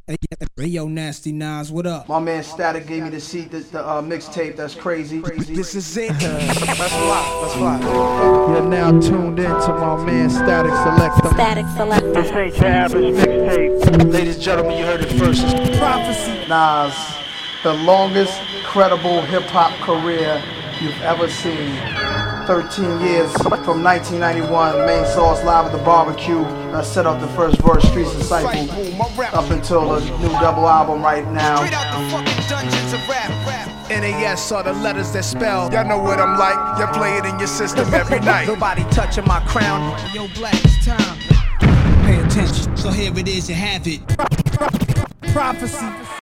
Hey, yo, Nasty Nas, what up? My man Static gave me the seat, the mixtape. That's crazy. This is it. Let's fly. You're now tuned in to my man Static Selector. Static Selector. This ain't your average mixtape. Ladies and gentlemen, you heard it first. Prophecy. Nas, the longest credible hip-hop career you've ever seen. 13 years from 1991, Main Sauce live at the barbecue. I set up the first verse, Streets Disciple, up until the new double album right now. NAS are the letters that spell. Y'all know what I'm like. Y'all play it in your system every night. Nobody touching my crown. Yo, Black, it's time. Pay attention. So here it is, you have it. Prophecy.